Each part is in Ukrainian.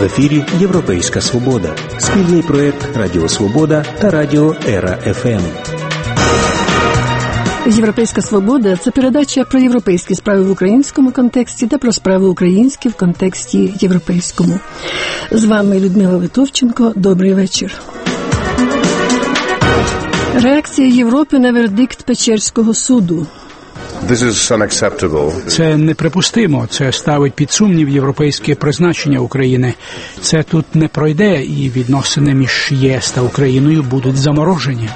В ефірі «Європейська Свобода» – спільний проєкт Радіо Свобода та Радіо Ера ФМ. «Європейська Свобода» – це передача про європейські справи в українському контексті та про справи українські в контексті європейському. З вами Людмила Литовченко. Добрий вечір. Реакція Європи на вердикт Печерського суду. Це неприпустимо. Це ставить під сумнів європейське призначення України. Це тут не пройде, і відносини між ЄС та Україною будуть заморожені.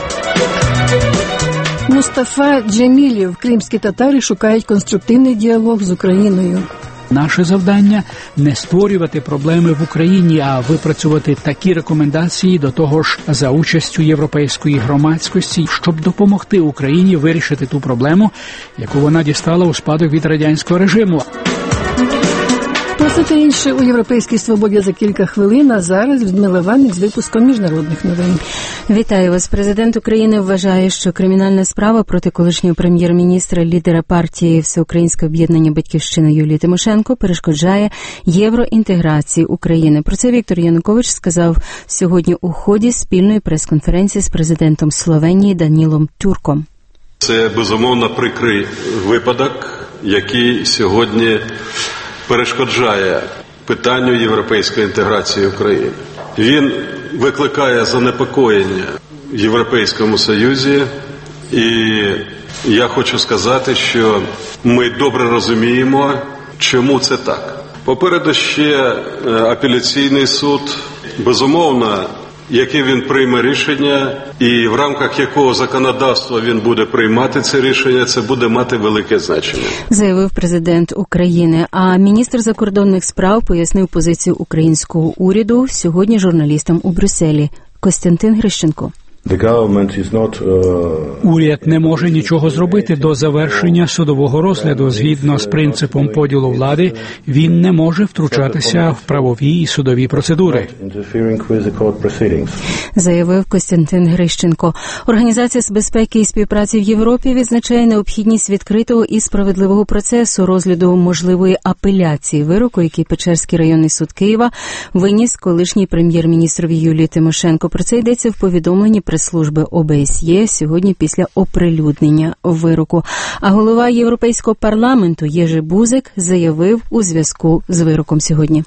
Мустафа Джемілєв. Кримські татари шукають конструктивний діалог з Україною. Наше завдання – не створювати проблеми в Україні, а випрацювати такі рекомендації, до того ж за участю європейської громадськості, щоб допомогти Україні вирішити ту проблему, яку вона дістала у спадок від радянського режиму. Про це та інше у «Європейській Свободі» за кілька хвилин, а зараз Людмила Ванник з випуском міжнародних новин. Вітаю вас. Президент України вважає, що кримінальна справа проти колишнього прем'єр-міністра, лідера партії Всеукраїнське об'єднання «Батьківщина» Юлії Тимошенко перешкоджає євроінтеграції України. Про це Віктор Янукович сказав сьогодні у ході спільної прес-конференції з президентом Словенії Данілом Тюрком. Це, безумовно, прикрий випадок, який сьогодні перешкоджає питанню європейської інтеграції України. Він викликає занепокоєння в Європейському Союзі, і я хочу сказати, що ми добре розуміємо, чому це так. Попереду ще апеляційний суд, безумовно, яке він прийме рішення, і в рамках якого законодавства він буде приймати це рішення, це буде мати велике значення. Заявив президент України. А міністр закордонних справ пояснив позицію українського уряду сьогодні журналістам у Брюсселі. Костянтин Грищенко. Уряд не може нічого зробити до завершення судового розгляду. Згідно з принципом поділу влади, він не може втручатися в правові і судові процедури. Заявив Костянтин Грищенко. Організація з безпеки і співпраці в Європі відзначає необхідність відкритого і справедливого процесу розгляду можливої апеляції вироку, який Печерський районний суд Києва виніс колишній прем'єр-міністрові Юлії Тимошенко. Про це йдеться в повідомленні прес-служби ОБСЄ сьогодні після оприлюднення вироку. А голова Європейського парламенту Єжи Бузек заявив у зв'язку з вироком сьогодні.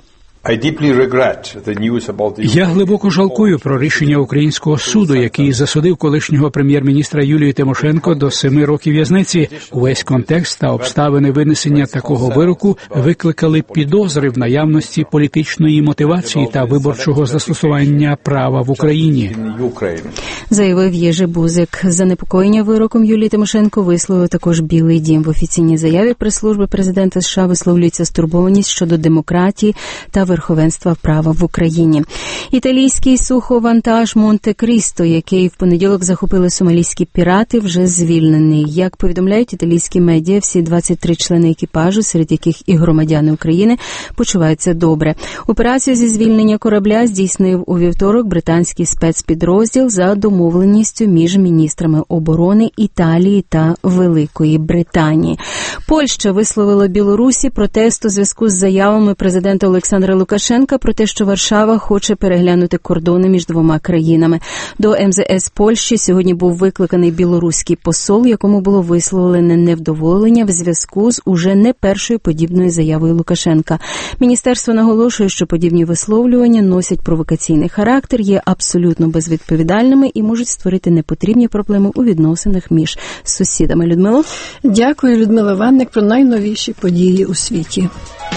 Я глибоко жалкую про рішення українського суду, який засудив колишнього прем'єр-міністра Юлію Тимошенко до 7 років в'язниці. Увесь контекст та обставини винесення такого вироку викликали підозри в наявності політичної мотивації та виборчого застосування права в Україні. Заявив Єжи Бузек. Занепокоєння вироком Юлії Тимошенко висловив також Білий дім. В офіційній заяві прес-служби президента США висловлюється стурбованість щодо демократії та верховенства права в Україні. Італійський суховантаж Монте-Крісто, який в понеділок захопили сомалійські пірати, вже звільнений. Як повідомляють італійські медіа, всі 23 члени екіпажу, серед яких і громадяни України, почуваються добре. Операцію зі звільнення корабля здійснив у вівторок британський спецпідрозділ за домовленістю між міністрами оборони Італії та Великої Британії. Польща висловила Білорусі протест у зв'язку з заявами президента Олександра Лукашенка про те, що Варшава хоче переглянути кордони між двома країнами. До МЗС Польщі сьогодні був викликаний білоруський посол, якому було висловлене невдоволення в зв'язку з уже не першою подібною заявою Лукашенка. Міністерство наголошує, що подібні висловлювання носять провокаційний характер, є абсолютно безвідповідальними і можуть створити непотрібні проблеми у відносинах між сусідами. Людмило? Дякую, Людмила Ванник, про найновіші події у світі.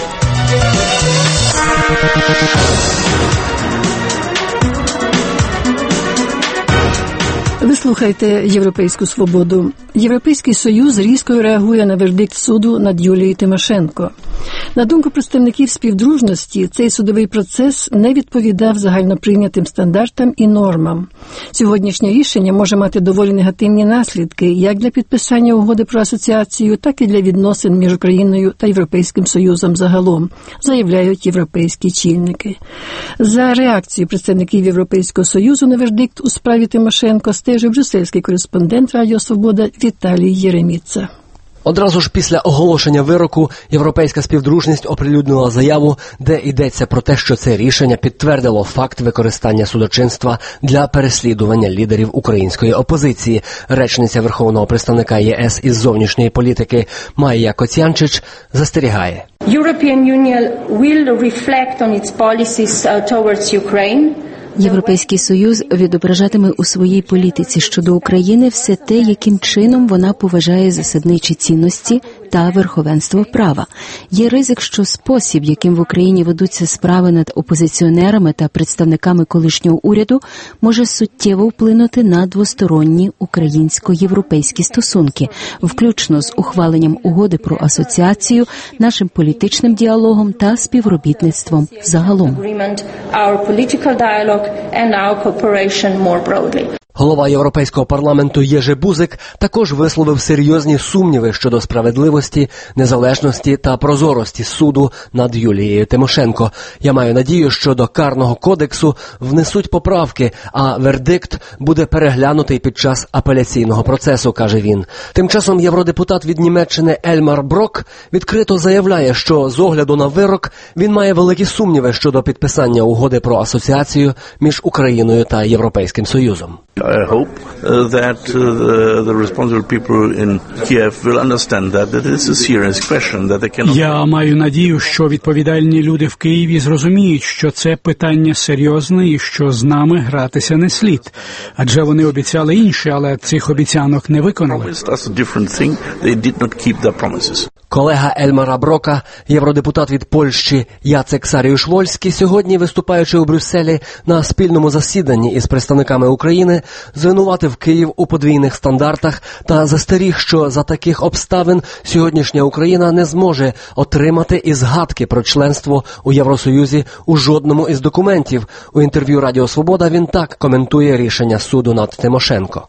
Ви слухаєте «Європейську Свободу». Європейський Союз різко реагує на вердикт суду над Юлією Тимошенко. На думку представників співдружності, цей судовий процес не відповідав загальноприйнятим стандартам і нормам. Сьогоднішнє рішення може мати доволі негативні наслідки як для підписання угоди про асоціацію, так і для відносин між Україною та Європейським Союзом загалом, заявляють європейські чільники. За реакцією представників Європейського Союзу на вердикт у справі Тимошенко стежив брюссельський кореспондент Радіо Свобода Віталій Єреміца. Одразу ж після оголошення вироку Європейська співдружність оприлюднила заяву, де йдеться про те, що це рішення підтвердило факт використання судочинства для переслідування лідерів української опозиції. Речниця Верховного представника ЄС із зовнішньої політики Майя Коцянчич застерігає. European Union will reflect on its policies towards Ukraine. Європейський Союз відображатиме у своїй політиці щодо України все те, яким чином вона поважає засадничі цінності та верховенство права. Є ризик, що спосіб, яким в Україні ведуться справи над опозиціонерами та представниками колишнього уряду, може суттєво вплинути на двосторонні українсько-європейські стосунки, включно з ухваленням угоди про асоціацію, нашим політичним діалогом та співробітництвом загалом. Голова Європейського парламенту Єжи Бузик також висловив серйозні сумніви щодо справедливості, незалежності та прозорості суду над Юлією Тимошенко. Я маю надію, що до карного кодексу внесуть поправки, а вердикт буде переглянутий під час апеляційного процесу, каже він. Тим часом євродепутат від Німеччини Ельмар Брок відкрито заявляє, що з огляду на вирок він має великі сумніви щодо підписання угоди про асоціацію між Україною та Європейським Союзом. I hope that the responsible people in Kiev will understand that it is a serious question that they cannot. Я маю надію, що відповідальні люди в Києві зрозуміють, що це питання серйозне і що з нами гратися не слід. Адже вони обіцяли інше, але цих обіцянок не виконали. That's a different thing. They did not keep their promises. Колега Ельмара Брока, євродепутат від Польщі Яцек Саріуш-Вольський, сьогодні, виступаючи у Брюсселі на спільному засіданні із представниками України, звинуватив Київ у подвійних стандартах та застеріг, що за таких обставин сьогоднішня Україна не зможе отримати і згадки про членство у Євросоюзі у жодному із документів. У інтерв'ю Радіо Свобода він так коментує рішення суду над Тимошенко.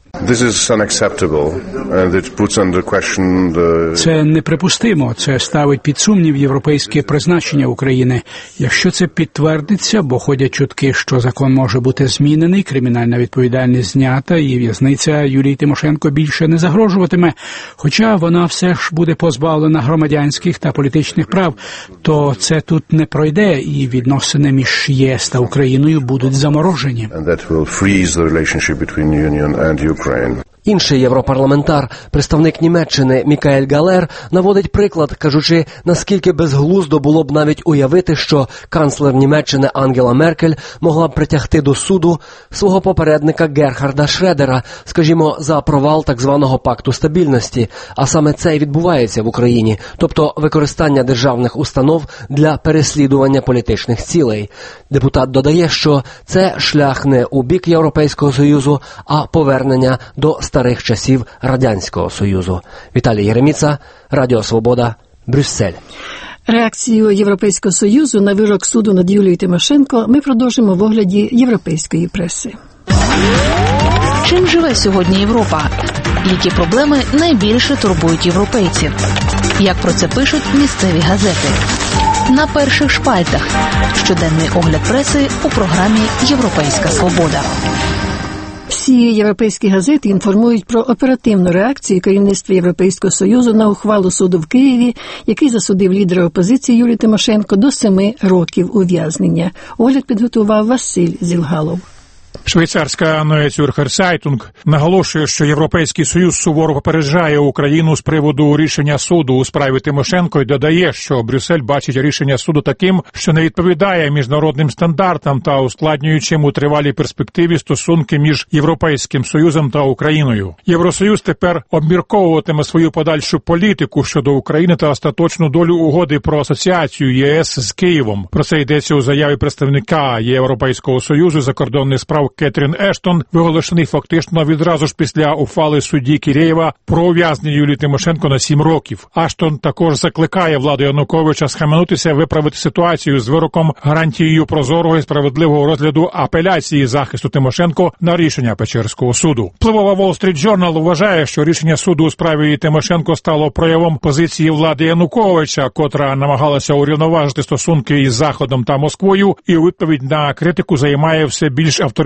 Це неприпустимо. Це ставить під сумнів європейське призначення України. Якщо це підтвердиться, бо ходять чутки, що закон може бути змінений, кримінальна відповідальність знята і в'язниця Юлії Тимошенко більше не загрожуватиме, хоча вона все ж буде позбавлена громадянських та політичних прав, то це тут не пройде і відносини між ЄС та Україною будуть заморожені. Інший європарламентар, представник Німеччини Мікаель Галер, наводить приклад, кажучи, наскільки безглуздо було б навіть уявити, що канцлер Німеччини Ангела Меркель могла б притягти до суду свого попередника Герхарда Шредера, скажімо, за провал так званого пакту стабільності. А саме це й відбувається в Україні, тобто використання державних установ для переслідування політичних цілей. Депутат додає, що це шлях не у бік Європейського Союзу, а повернення до старих часів Радянського Союзу. Віталій Єреміца, Радіо Свобода, Брюссель. Реакцію Європейського Союзу на вирок суду над Юлією Тимошенко ми продовжимо в огляді європейської преси. Чим живе сьогодні Європа? Які проблеми найбільше турбують європейців? Як про це пишуть місцеві газети? На перших шпальтах. Щоденний огляд преси у програмі «Європейська свобода». Всі європейські газети інформують про оперативну реакцію керівництва Європейського Союзу на ухвалу суду в Києві, який засудив лідера опозиції Юлію Тимошенко до 7 років ув'язнення. Огляд підготував Василь Зілгалов. Швейцарська Neue Zürcher Zeitung наголошує, що Європейський Союз суворо попереджає Україну з приводу рішення суду у справі Тимошенко і додає, що Брюссель бачить рішення суду таким, що не відповідає міжнародним стандартам та ускладнюючим у тривалій перспективі стосунки між Європейським Союзом та Україною. Євросоюз тепер обмірковуватиме свою подальшу політику щодо України та остаточну долю угоди про асоціацію ЄС з Києвом. Про це йдеться у заяві представника Європейського Союзу закордонних справ Кетрін Ештон, виголошений фактично відразу ж після ухвали судді Кірєєва про ув'язнення Юлії Тимошенко на 7 років. Ештон також закликає владу Януковича схаменутися, виправити ситуацію з вироком, гарантією прозорого і справедливого розгляду апеляції захисту Тимошенко на рішення Печерського суду. Впливова Wall Street Journal вважає, що рішення суду у справі Тимошенко стало проявом позиції влади Януковича, котра намагалася урівноважити стосунки із Заходом та Москвою, і у відповідь на критику займає все більш авторитарну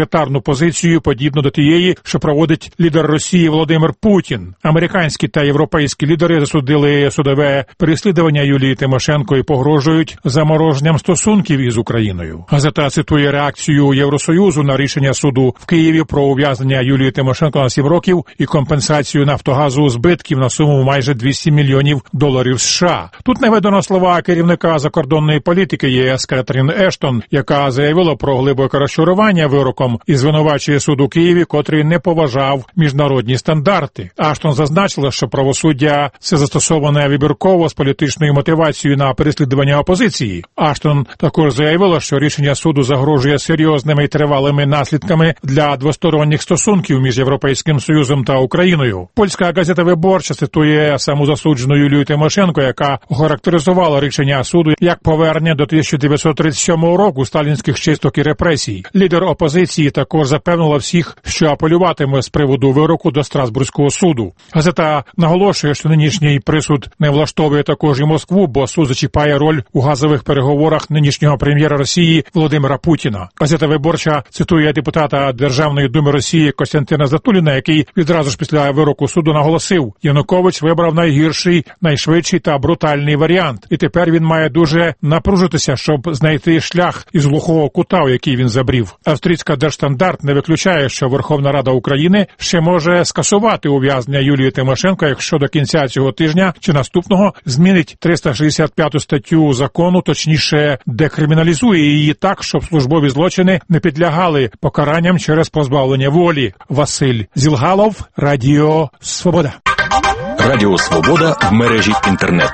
авторитарну позицію, подібну до тієї, що проводить лідер Росії Володимир Путін. Американські та європейські лідери засудили судове переслідування Юлії Тимошенко і погрожують замороженням стосунків із Україною. Газета цитує реакцію Євросоюзу на рішення суду в Києві про ув'язнення Юлії Тимошенко на 7 років і компенсацію Нафтогазу збитків на суму майже $200 мільйонів США. Тут наведено слова керівника закордонної політики ЄС Кетрін Ештон, яка заявила про глибоке розчарування вироком і звинувачує суд у Києві, котрий не поважав міжнародні стандарти. Ештон зазначила, що правосуддя – це застосоване вибірково з політичною мотивацією на переслідування опозиції. Ештон також заявила, що рішення суду загрожує серйозними і тривалими наслідками для двосторонніх стосунків між Європейським Союзом та Україною. Польська газета «Виборча» цитує самозасуджену Юлію Тимошенко, яка охарактеризувала рішення суду як повернення до 1937 року сталінських чисток і репресій. Лідер опозиції також запевнила всіх, що апелюватиме з приводу вироку до Страсбурзького суду. Газета наголошує, що нинішній присуд не влаштовує також і Москву, бо суд зачіпає роль у газових переговорах нинішнього прем'єра Росії Володимира Путіна. Газета «Виборча» цитує депутата Державної думи Росії Костянтина Затуліна, який відразу ж після вироку суду наголосив: Янукович вибрав найгірший, найшвидший та брутальний варіант, і тепер він має дуже напружитися, щоб знайти шлях із глухого кута, у який він забрів. Австрійська Держстандарт не виключає, що Верховна Рада України ще може скасувати ув'язнення Юлії Тимошенко, якщо до кінця цього тижня чи наступного змінить 365 статтю закону, точніше декриміналізує її так, щоб службові злочини не підлягали покаранням через позбавлення волі. Василь Зілгалов, Радіо Свобода. Радіо Свобода в мережі інтернет.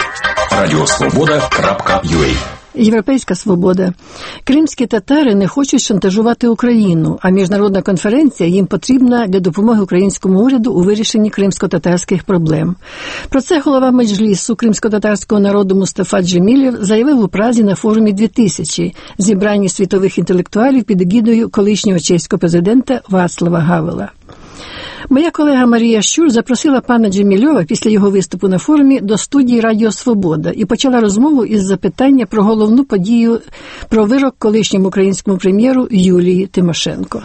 radiosvoboda.ua. Європейська свобода. Кримські татари не хочуть шантажувати Україну, а міжнародна конференція їм потрібна для допомоги українському уряду у вирішенні кримсько-татарських проблем. Про це голова Меджлісу кримсько-татарського народу Мустафа Джемілєв заявив у Празі на форумі 2000, зібранні світових інтелектуалів під егідою колишнього чеського президента Вацлава Гавела. Моя колега Марія Щур запросила пана Джемільова після його виступу на форумі до студії «Радіо Свобода» і почала розмову із запитання про головну подію, про вирок колишньому українському прем'єру Юлії Тимошенко.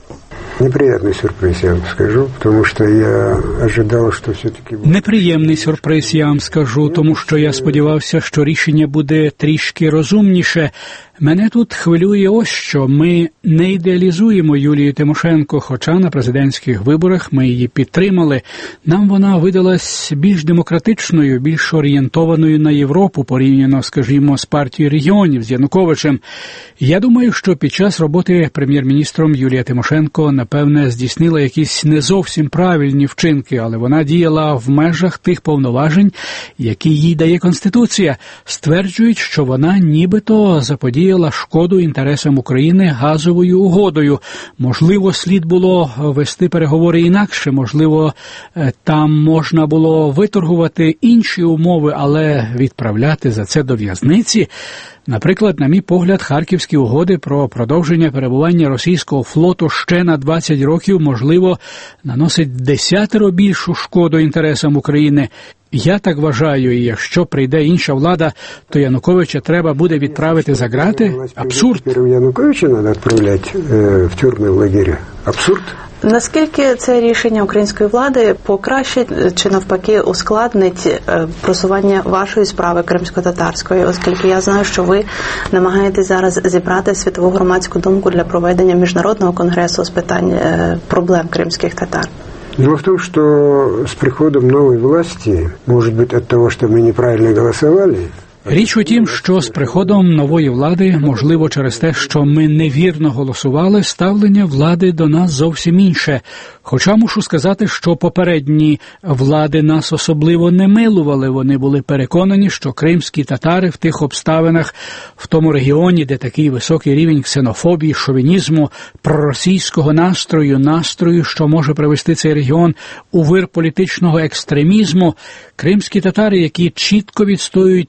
Неприятный сюрприз, я вам скажу, потому что я ожидал, что все-таки... Неприємний сюрприз, я вам скажу, тому що я сподівався, що рішення буде трішки розумніше. Мене тут хвилює ось що. Ми не ідеалізуємо Юлію Тимошенко, хоча на президентських виборах ми її підтримали. Нам вона видалась більш демократичною, більш орієнтованою на Європу, порівняно, скажімо, з партією регіонів, з Януковичем. Я думаю, що під час роботи прем'єр-міністром Юлія Тимошенко, напевне, здійснила якісь не зовсім правильні вчинки, але вона діяла в межах тих повноважень, які їй дає Конституція. Стверджують, що вона нібито заподіяла шкоду інтересам України газовою угодою. Можливо, слід було вести переговори інакше, можливо, там можна було виторгувати інші умови, але відправляти за це до в'язниці. Наприклад, на мій погляд, Харківські угоди про продовження перебування російського флоту ще на 20 років, можливо, наносить 10 більшу шкоду інтересам України. Я так вважаю, і якщо прийде інша влада, то Януковича треба буде відправити за ґрати? Абсурд. Януковича треба відправляти в тюрми, в лагеря? Абсурд? Наскільки це рішення української влади покращить чи навпаки ускладнить просування вашої справи кримсько-татарської, оскільки я знаю, що ви намагаєтесь зараз зібрати світову громадську думку для проведення міжнародного конгресу з питань проблем кримських татар? Дело в том, что с приходом новой власти, может быть, от того, что мы неправильно голосовали, Річ у тім, що з приходом нової влади, можливо, через те, що ми невірно голосували, ставлення влади до нас зовсім інше. Хоча мушу сказати, що попередні влади нас особливо не милували. Вони були переконані, що кримські татари в тих обставинах, в тому регіоні, де такий високий рівень ксенофобії, шовінізму, проросійського настрою, що може привести цей регіон у вир політичного екстремізму, кримські татари, які чітко відстоюють інтеграцію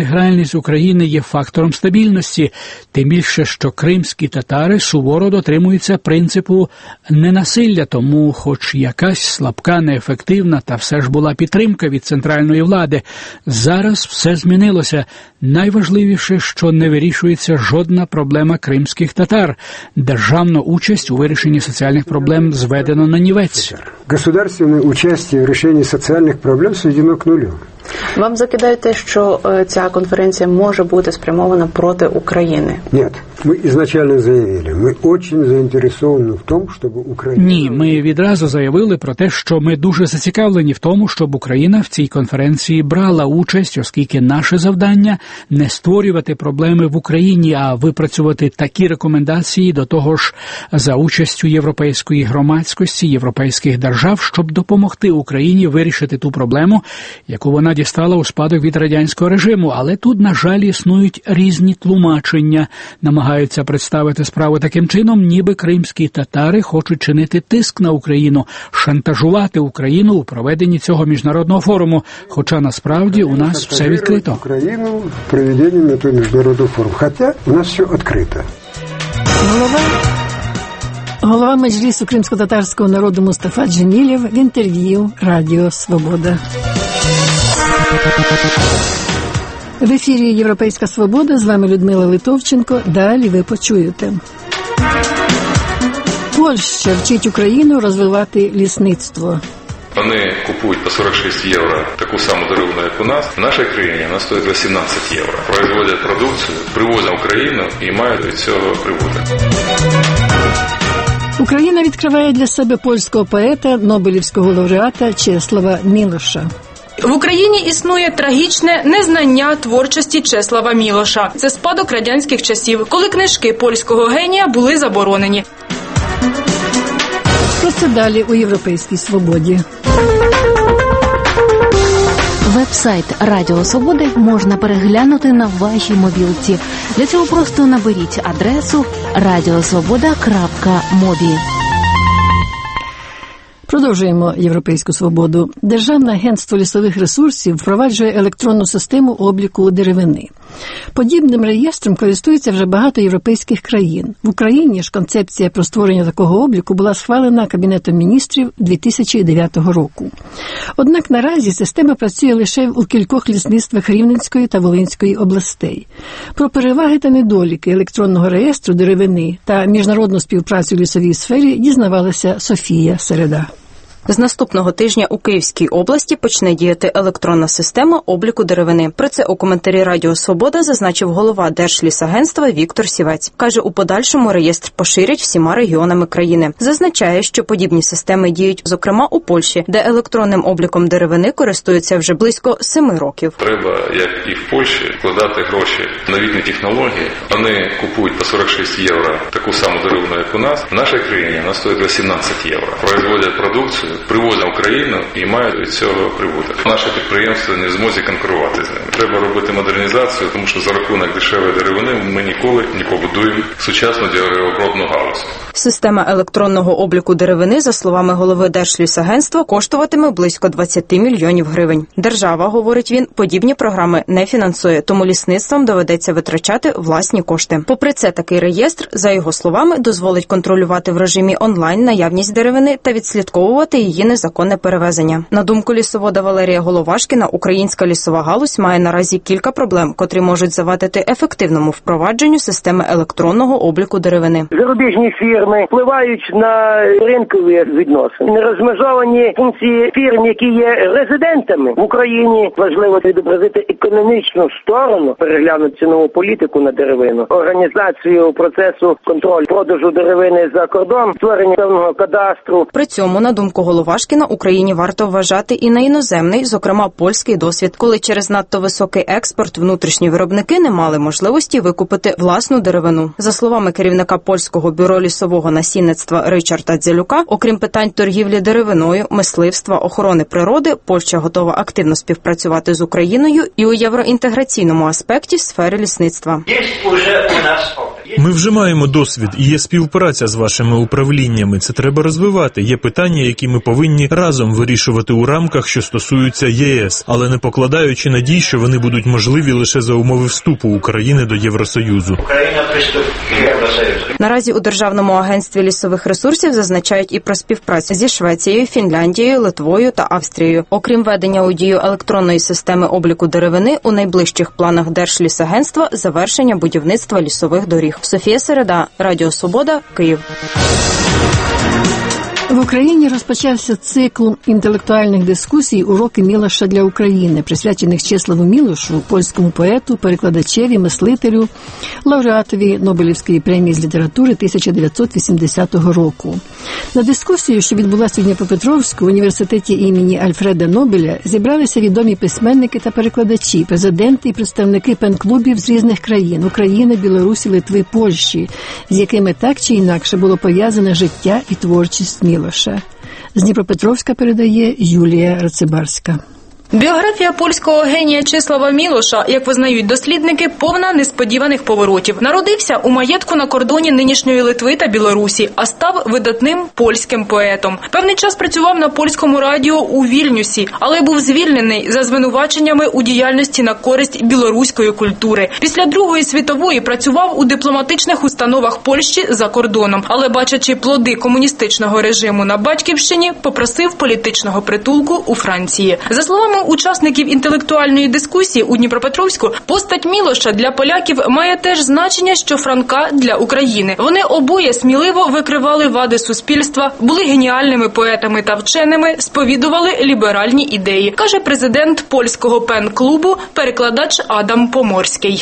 інтегральність України є фактором стабільності, тим більше, що кримські татари суворо дотримуються принципу ненасилля, тому хоч якась слабка, неефективна, та все ж була підтримка від центральної влади. Зараз все змінилося. Найважливіше, що не вирішується жодна проблема кримських татар. Державна участь у вирішенні соціальних проблем зведено на нівець. Государственное участие в решении социальных проблем сведено к нулю. Вам закидають те, що ця конференція може бути спрямована проти України? Нет. Мы изначально заявили, мы очень заинтересованы в том, чтобы Украина... Ні, ми відразу заявили про те, що ми дуже зацікавлені в тому, щоб Україна в цій конференції брала участь, оскільки наше завдання – не створювати проблеми в Україні, а випрацювати такі рекомендації, до того ж за участю європейської громадськості, європейських держав, щоб допомогти Україні вирішити ту проблему, яку вона дістала у спадок від радянського режиму. Але тут, на жаль, існують різні тлумачення, намагаються представити справу таким чином, ніби кримські татари хочуть чинити тиск на Україну, шантажувати Україну у проведенні цього міжнародного форуму, хоча насправді у нас все відкрито. Україну в проведенні цього міжнародного форуму, хоча у нас все відкрито. Голова Меджлісу кримсько-татарського народу Мустафа Джемілєв в інтерв'ю Радіо Свобода. В ефірі «Європейська Свобода», з вами Людмила Литовченко. Далі ви почуєте. Польща вчить Україну розвивати лісництво. Вони купують по 46 євро таку саму деревину, як у нас. В нашій країні вона стоїть 18 євро. Производять продукцію, привозять в Україну і мають від цього прибуток. Україна відкриває для себе польського поета, нобелівського лауреата Чеслава Мілоша. В Україні існує трагічне незнання творчості Чеслава Мілоша. Це спадок радянських часів, коли книжки польського генія були заборонені. Про це далі у «Європейській Свободі». Веб-сайт Радіо Свободи можна переглянути на вашій мобілці. Для цього просто наберіть адресу radiosvoboda.mobi. Продовжуємо «Європейську Свободу». Державне агентство лісових ресурсів впроваджує електронну систему обліку деревини. Подібним реєстром користуються вже багато європейських країн. В Україні ж концепція про створення такого обліку була схвалена Кабінетом міністрів 2009 року. Однак наразі система працює лише у кількох лісництвах Рівненської та Волинської областей. Про переваги та недоліки електронного реєстру деревини та міжнародну співпрацю в лісовій сфері дізнавалася Софія Середа. З наступного тижня у Київській області почне діяти електронна система обліку деревини. Про це у коментарі Радіо Свобода зазначив голова Держлісагентства Віктор Сівець. Каже, у подальшому реєстр поширять всіма регіонами країни. Зазначає, що подібні системи діють, зокрема, у Польщі, де електронним обліком деревини користуються вже близько 7 років. Треба, як і в Польщі, вкладати гроші в новітні технології. Вони купують по 46 євро таку саму деревину, як у нас. В нашій країні вона стоїть 18 євро. Производять продукцію, привозять в Україну і мають від цього прибуток. Наше підприємство не в змозі конкурувати з ними. Треба робити модернізацію, тому що за рахунок дешевої деревини ми ніколи не побудуємо сучасну деревообробну галузь. Система електронного обліку деревини, за словами голови Держлісагентства, коштуватиме близько 20 мільйонів гривень. Держава, говорить він, подібні програми не фінансує, тому лісництвам доведеться витрачати власні кошти. Попри це, такий реєстр, за його словами, дозволить контролювати в режимі онлайн наявність деревини та відслідковувати її незаконне перевезення. На думку лісовода Валерія Головашкіна, українська лісова галузь має наразі кілька проблем, котрі можуть завадити ефективному впровадженню системи електронного обліку деревини. Зарубіжні фірми впливають на ринкові відносини. Розмежовані функції фірм, які є резидентами в Україні. Важливо відобразити економічну сторону, переглянути цінову політику на деревину, організацію процесу контролю продажу деревини за кордон, створення певного кадастру. При цьому, на думку Головашкіна, Україні варто вважати і на іноземний, зокрема польський досвід, коли через надто високий експорт внутрішні виробники не мали можливості викупити власну деревину. За словами керівника польського бюро лісового насінництва Ричарда Дзелюка, окрім питань торгівлі деревиною, мисливства, охорони природи, Польща готова активно співпрацювати з Україною і у євроінтеграційному аспекті в сфері лісництва. Ми вже маємо досвід і є співпраця з вашими управліннями. Це треба розвивати. Є питання, які ми повинні разом вирішувати у рамках, що стосуються ЄС, але не покладаючи надій, що вони будуть можливі лише за умови вступу України до Євросоюзу. Наразі у Державному агентстві лісових ресурсів зазначають і про співпрацю зі Швецією, Фінляндією, Литвою та Австрією. Окрім введення у дію електронної системи обліку деревини, у найближчих планах Держлісагентства завершення будівництва лісових доріг. Софія Середа, Радіо Свобода, Київ. В Україні розпочався цикл інтелектуальних дискусій «Уроки Мілоша для України», присвячених Чеславу Мілошу, польському поету, перекладачеві, мислителю, лауреатові Нобелівської премії з літератури 1980 року. На дискусію, що відбулася в Дніпропетровську в університеті імені Альфреда Нобеля, зібралися відомі письменники та перекладачі, президенти і представники пен-клубів з різних країн – України, Білорусі, Литви, Польщі, з якими так чи інакше було пов'язане життя і творчість Мілоша. З Дніпропетровська передає Юлія Рацибарська. Біографія польського генія Чеслава Мілоша, як визнають дослідники, повна несподіваних поворотів. Народився у маєтку на кордоні нинішньої Литви та Білорусі, а став видатним польським поетом. Певний час працював на польському радіо у Вільнюсі, але був звільнений за звинуваченнями у діяльності на користь білоруської культури. Після Другої світової працював у дипломатичних установах Польщі за кордоном, але, бачачи плоди комуністичного режиму на батьківщині, попросив політичного притулку у Франції. За словами учасників інтелектуальної дискусії у Дніпропетровську, постать Мілоша для поляків має теж значення, що Франка для України. Вони обоє сміливо викривали вади суспільства, були геніальними поетами та вченими, сповідували ліберальні ідеї, каже президент польського пен-клубу, перекладач Адам Поморський.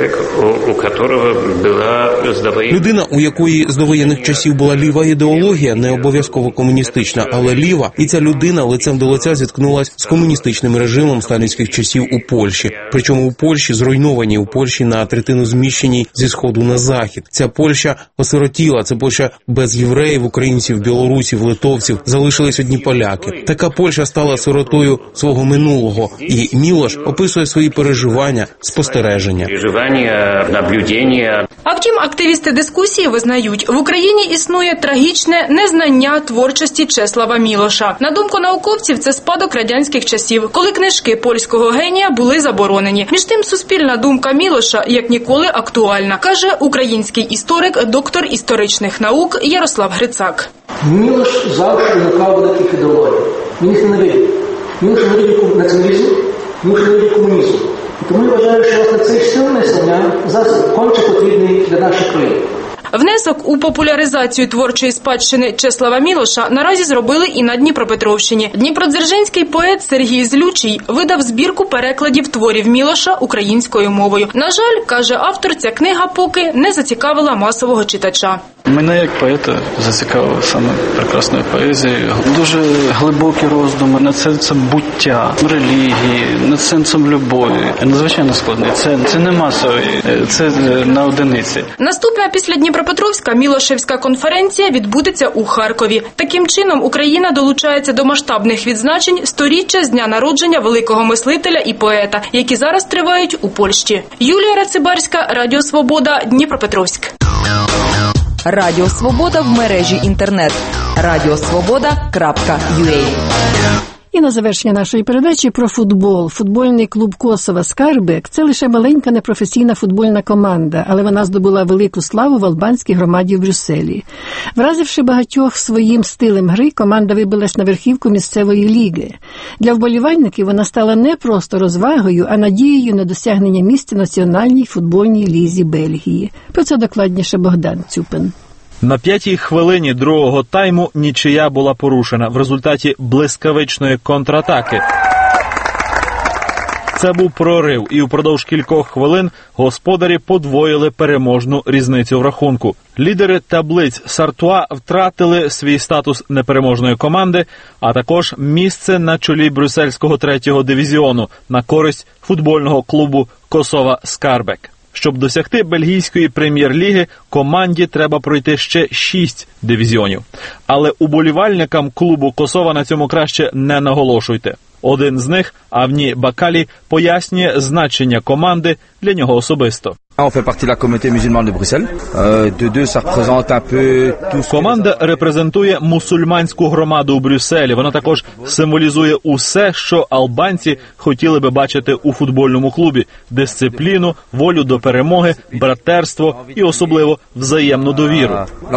Людина, у якої з довоєнних часів була ліва ідеологія, не обов'язково комуністична, але ліва, і ця людина лицем до лиця зіткнулась з комуністичним режимом сталінських часів у Польщі. Причому у Польщі зруйновані, у Польщі на третину зміщеній зі сходу на захід. Ця Польща осиротіла, це Польща без євреїв, українців, білорусів, литовців, залишились одні поляки. Така Польща стала сиротою свого минулого, і Мілош описує свої переживання, спостереження. А втім, активісти дискусії визнають, в Україні існує трагічне незнання творчості Чеслава Мілоша. На думку науковців, це спадок радянських часів, коли книжки польського генія були заборонені. Між тим, суспільна думка Мілоша як ніколи актуальна, каже український історик, доктор історичних наук Ярослав Грицак. Мілош завжди уникав великих ідеологій. Він їх ненавидів. Мілош ненавидів націоналізм, Мілош ненавидів комунізм. Тому я вважаю, що власне цей сильний знання зараз конче потрібний для нашої країни. Внесок у популяризацію творчої спадщини Чеслава Мілоша наразі зробили і на Дніпропетровщині. Дніпродзержинський поет Сергій Злючий видав збірку перекладів творів Мілоша українською мовою. На жаль, каже автор, ця книга поки не зацікавила масового читача. Мене як поета зацікавила саме прекрасною поезією. Дуже глибокі роздуми над сенсом буття, релігії, над сенсом любові. Надзвичайно складний. Це не масовий, це на одиниці. Наступна після Дніпропетровська Мілошевська конференція відбудеться у Харкові. Таким чином, Україна долучається до масштабних відзначень сторіччя з дня народження великого мислителя і поета, які зараз тривають у Польщі. Юлія Рацибарська, Радіо Свобода, Дніпропетровськ. Радіо Свобода в мережі інтернет. radiosvoboda.ua. І на завершення нашої передачі про футбол. Футбольний клуб Косова «Скарбек» – це лише маленька непрофесійна футбольна команда, але вона здобула велику славу в албанській громаді в Брюсселі. Вразивши багатьох своїм стилем гри, команда вибилась на верхівку місцевої ліги. Для вболівальників вона стала не просто розвагою, а надією на досягнення місця в національній футбольній лізі Бельгії. Про це докладніше Богдан Цюпин. На 5-й хвилині другого тайму нічия була порушена в результаті блискавичної контратаки. Це був прорив, і впродовж кількох хвилин господарі подвоїли переможну різницю в рахунку. Лідери таблиць Сартуа втратили свій статус непереможної команди, а також місце на чолі брюссельського 3-го дивізіону на користь футбольного клубу Косова «Скарбек». Щоб досягти бельгійської прем'єр-ліги, команді треба пройти ще 6 дивізіонів. Але уболівальникам клубу Косова на цьому краще не наголошуйте. Один з них, Авні Бакалі, пояснює значення команди для нього особисто. Команда репрезентує мусульманську громаду у Брюсселі. Вона також символізує усе, що албанці хотіли би бачити у футбольному клубі: дисципліну, волю до перемоги, братерство і особливо взаємну довіру.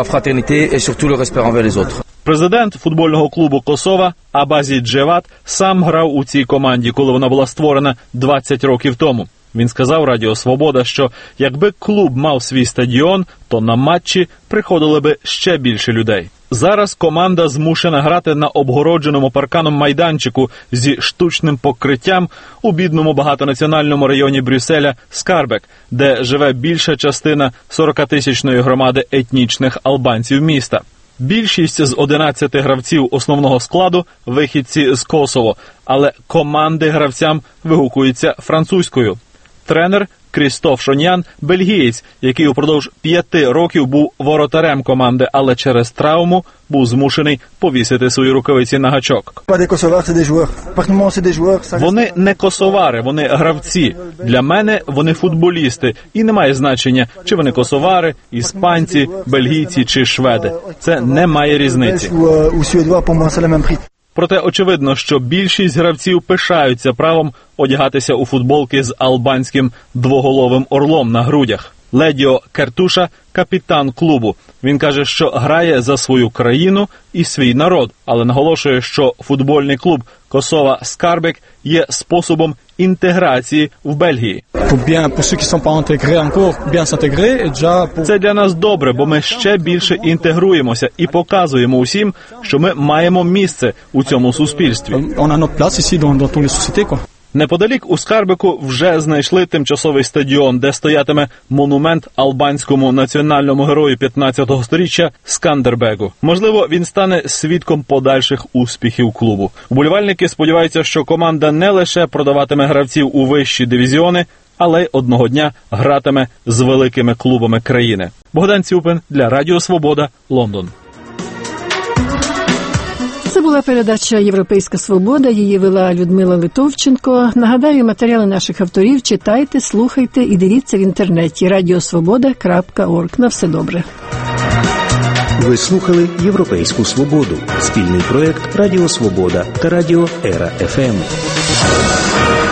Президент футбольного клубу Косова Абазі Джеват сам грав у цій команді, коли вона була створена 20 років тому. Він сказав Радіо Свобода, що якби клуб мав свій стадіон, то на матчі приходили би ще більше людей. Зараз команда змушена грати на обгородженому парканом майданчику зі штучним покриттям у бідному багатонаціональному районі Брюсселя Скарбек, де живе більша частина 40-тисячної громади етнічних албанців міста. Більшість з 11 гравців основного складу – вихідці з Косово, але команди гравцям вигукуються французькою. Тренер Крістоф Шоньян – бельгієць, який упродовж 5 років був воротарем команди, але через травму був змушений повісити свої рукавиці на гачок. Вони не косовари, вони гравці. Для мене вони футболісти. І немає значення, чи вони косовари, іспанці, бельгійці чи шведи. Це не має різниці. Проте очевидно, що більшість гравців пишаються правом одягатися у футболки з албанським двоголовим орлом на грудях. Ледіо Кертуша – капітан клубу. Він каже, що грає за свою країну і свій народ, але наголошує, що футбольний клуб Косова Скарбек є способом інтеграції в Бельгії. Це для нас добре, бо ми ще більше інтегруємося і показуємо усім, що ми маємо місце у цьому суспільстві. Неподалік у Скарбеку вже знайшли тимчасовий стадіон, де стоятиме монумент албанському національному герою 15-го сторіччя Скандербегу. Можливо, він стане свідком подальших успіхів клубу. Вболівальники сподіваються, що команда не лише продаватиме гравців у вищі дивізіони, але й одного дня гратиме з великими клубами країни. Богдан Цюпин для Радіо Свобода, Лондон. Це була передача «Європейська свобода». Її вела Людмила Литовченко. Нагадаю, матеріали наших авторів читайте, слухайте і дивіться в інтернеті radiosvoboda.org. На все добре. Ви слухали «Європейську свободу» – спільний проєкт Радіо Свобода та Радіо Ера ФМ.